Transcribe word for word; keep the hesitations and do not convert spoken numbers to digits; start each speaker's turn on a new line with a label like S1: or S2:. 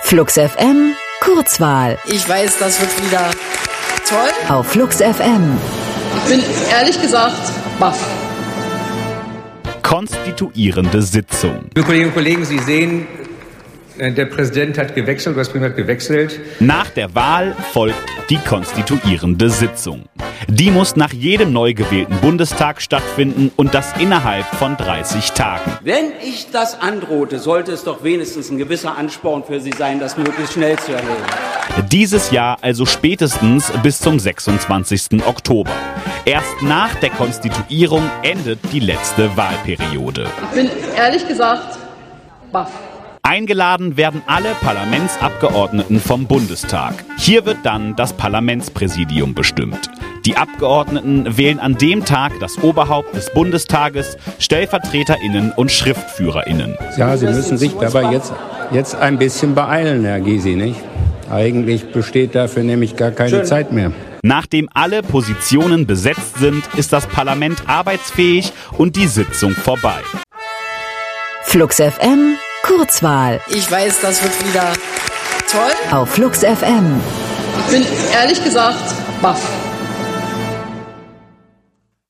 S1: Flux F M Kurzwahl.
S2: Ich weiß, das wird wieder toll.
S1: Auf Flux F M.
S2: Ich bin ehrlich gesagt baff.
S3: Konstituierende Sitzung.
S4: Liebe Kolleginnen und Kollegen, Sie sehen, der Präsident hat gewechselt, das Präsident hat gewechselt.
S3: Nach der Wahl folgt die konstituierende Sitzung. Die muss nach jedem neu gewählten Bundestag stattfinden und das innerhalb von dreißig Tagen.
S5: Wenn ich das androhte, sollte es doch wenigstens ein gewisser Ansporn für Sie sein, das möglichst schnell zu erledigen.
S3: Dieses Jahr also spätestens bis zum sechsundzwanzigsten Oktober. Erst nach der Konstituierung endet die letzte Wahlperiode.
S2: Ich bin ehrlich gesagt baff.
S3: Eingeladen werden alle Parlamentsabgeordneten vom Bundestag. Hier wird dann das Parlamentspräsidium bestimmt. Die Abgeordneten wählen an dem Tag das Oberhaupt des Bundestages, StellvertreterInnen und SchriftführerInnen.
S6: Ja, Sie müssen sich dabei jetzt, jetzt ein bisschen beeilen, Herr Gysi, nicht? Eigentlich besteht dafür nämlich gar keine Schön. Zeit mehr.
S3: Nachdem alle Positionen besetzt sind, ist das Parlament arbeitsfähig und die Sitzung vorbei.
S1: Flux F M Kurzwahl.
S2: Ich weiß, das wird wieder toll.
S1: Auf Flux F M.
S2: Ich bin ehrlich gesagt baff.